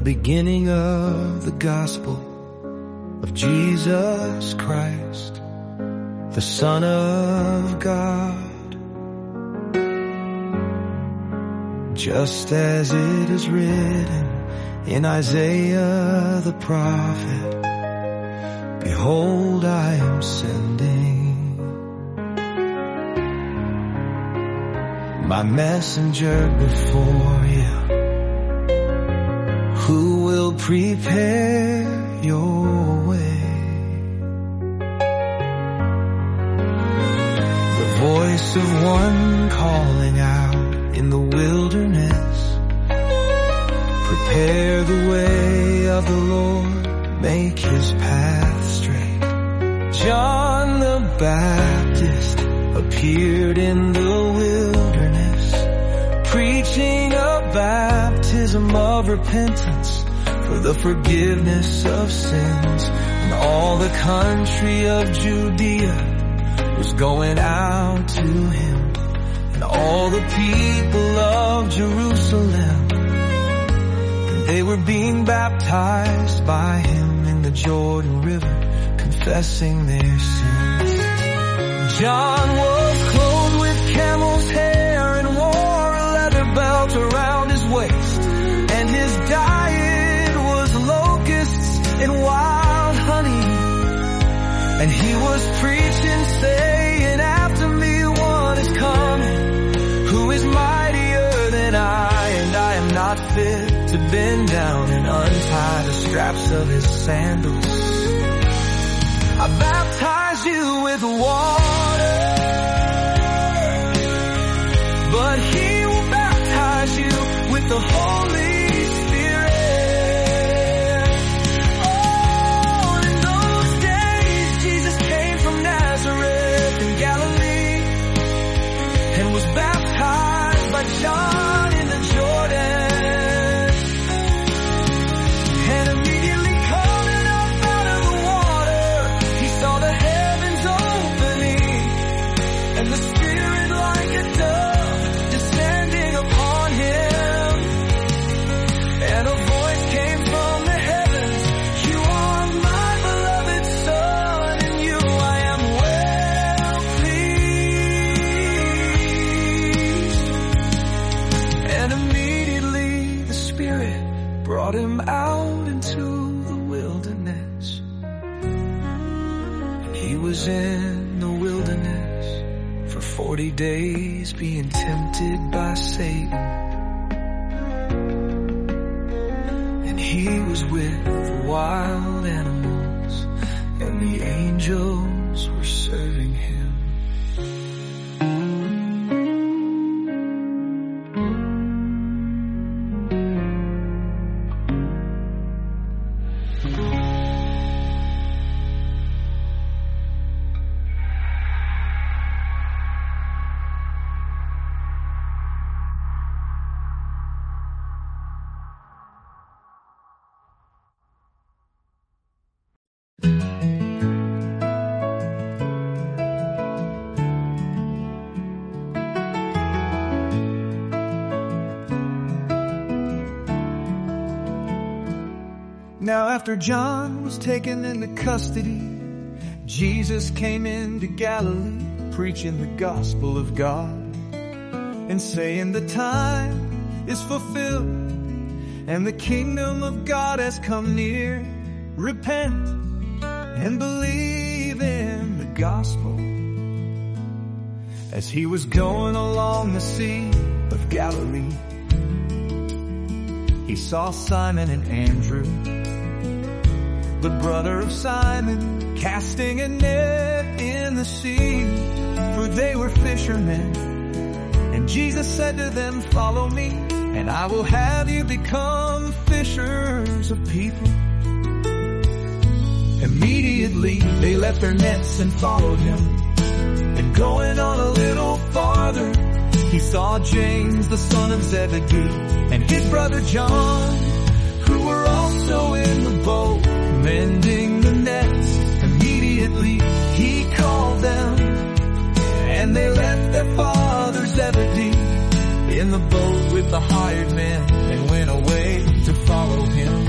beginning of the gospel of Jesus Christ, the Son of God. Just as it is written in Isaiah the prophet, behold, I am sending my messenger before you, who will prepare your way. The voice of one calling out in the wilderness, prepare the way of the Lord, make his path straight. John the Baptist appeared in the wilderness, preaching a baptism of repentance for the forgiveness of sins. And all the country of Judea was going out to him, and all the people of Jerusalem, and they were being baptized by him in the Jordan River, confessing their sins. John was clothed with camel's hair and wore a leather belt around his waist, and his diet was locusts and wild honey. And he was preaching, saying, after me one is coming, who is mightier than I, and I am not fit to bend down and untie the straps of his sandals. I baptize you with water, but he will baptize you with the Holy Spirit. Oh, in those days Jesus came from Nazareth in Galilee and was baptized by John in the Jordan. And immediately coming up out of the water, he saw the heavens opening and the Spirit like a dove descending upon him. And a voice came from the heavens, you are my beloved Son, in you I am well pleased. And immediately the Spirit brought him out into the wilderness. And he was in the wilderness for 40 days being tempted by Satan. And he was with the wild animals, and the angels were serving him. Now after John was taken into custody, Jesus came into Galilee, preaching the gospel of God, and saying the time is fulfilled, and the kingdom of God has come near. Repent and believe in the gospel. As he was going along the Sea of Galilee, he saw Simon and Andrew, the brother of Simon, casting a net in the sea, for they were fishermen. And Jesus said to them, follow me, and I will have you become fishers of people. Immediately they left their nets and followed him. And going on a little farther, he saw James the son of Zebedee and his brother John, who were also in the boat, mending the nets. Immediately he called them, and they left their father Zebedee in the boat with the hired men and went away to follow him.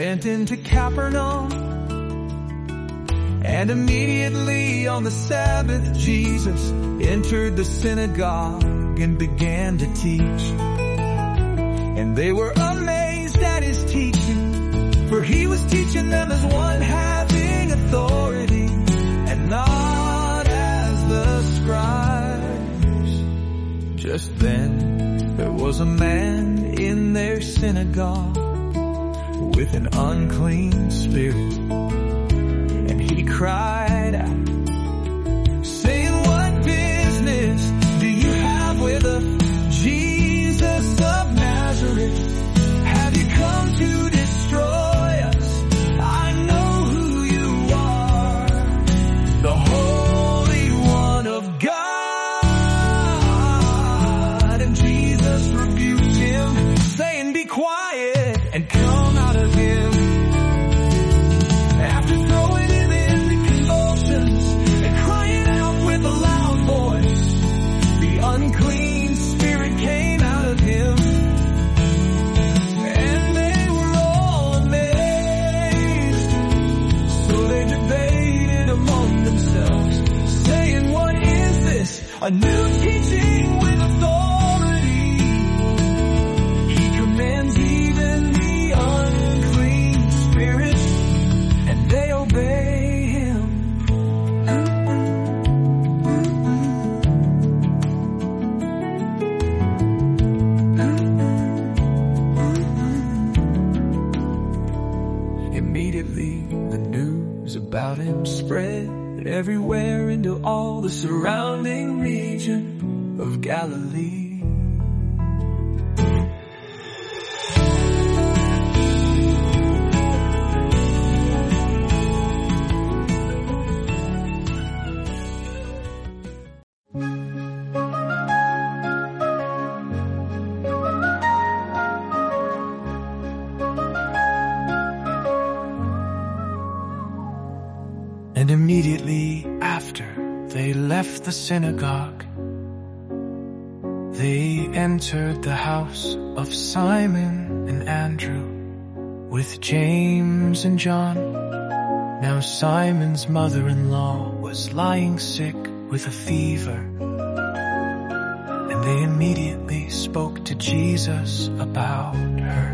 went into Capernaum, and immediately on the Sabbath Jesus entered the synagogue and began to teach. And they were amazed at his teaching, for he was teaching them as one having authority, and not as the scribes. Just then there was a man in their synagogue with an unclean spirit, and he cried out, saying, "What business do you have with us, Jesus of Nazareth? Have you come to destroy us? I know who you are, the Holy One of God." And Jesus rebuked him, saying, "Be quiet and come out of him." After throwing him into convulsions and crying out with a loud voice, the unclean spirit came out of him. And they were all amazed. So they debated among themselves, saying, "What is this? A new teaching with authority. He commands even the unclean spirit, and they obey him." Immediately the news about him spread everywhere into all the surrounding region of Galilee. And immediately after they left the synagogue, they entered the house of Simon and Andrew with James and John. Now Simon's mother-in-law was lying sick with a fever, and they immediately spoke to Jesus about her.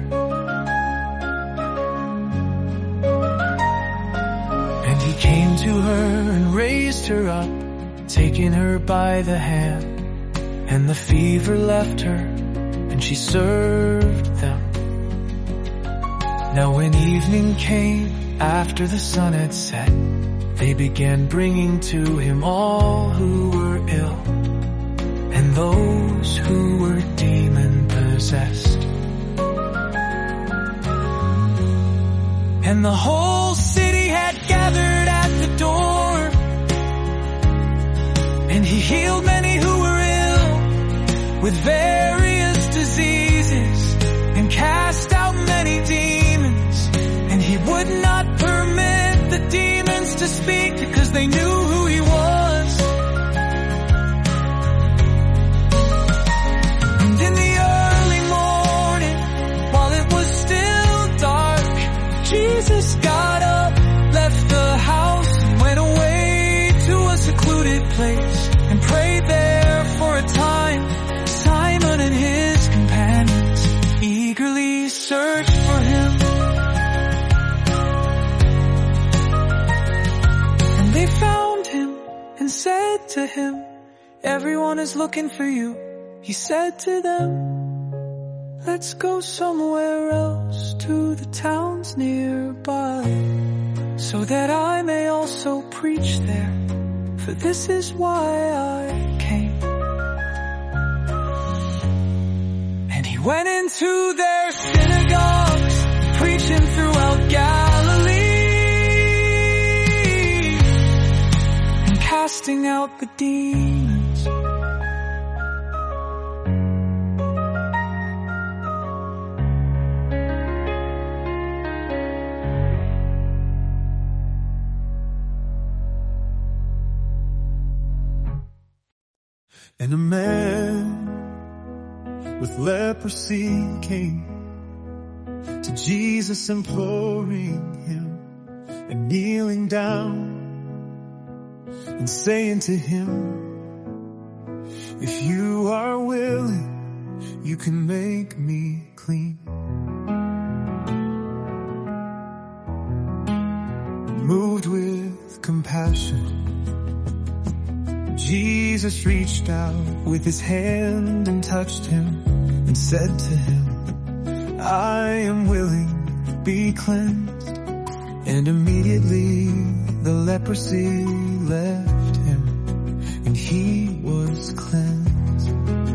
And he came to her and raised her up, taking her by the hand, and the fever left her, and she served them. Now when evening came, after the sun had set, they began bringing to him all who were ill, and those who were demon-possessed. And the whole city had gathered at the door, and he healed many who were ill with various diseases, and cast out many demons. And he would not permit the demons to speak, because they knew who he was. And in the early morning, while it was still dark, Jesus got up, left the house, and went away to a secluded place, and prayed there for a time. Simon and his companions eagerly searched for him. And they found him and said to him, "Everyone is looking for you." He said to them, "Let's go somewhere else, to the towns nearby, so that I may also preach there, for this is why I came." And he went into their synagogues, preaching throughout Galilee, and casting out the demons. And a man with leprosy came to Jesus, imploring him and kneeling down and saying to him, if you are willing, you can make me clean. Moved with compassion, Jesus reached out with his hand and touched him and said to him, I am willing, be cleansed. And immediately the leprosy left him and he was cleansed.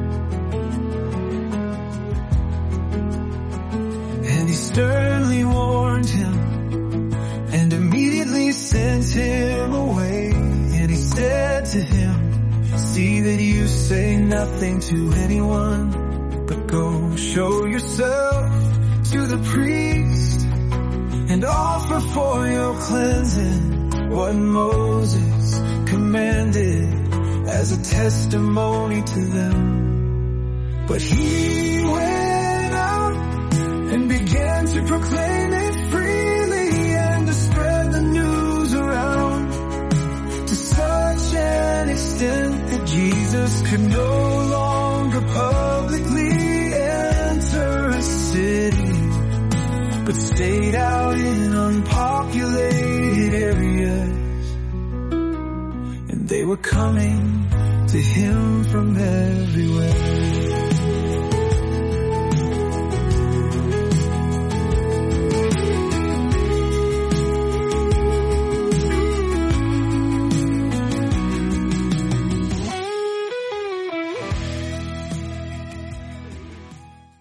And he sternly warned him and immediately sent him away. And he said to him, see that you say nothing to anyone, but go show yourself to the priest and offer for your cleansing what Moses commanded as a testimony to them. But he went out and began to proclaim it freely and to spread the news around to such an extent that Jesus could no longer publicly enter a city, but stayed out in unpopulated areas. And they were coming to him from everywhere.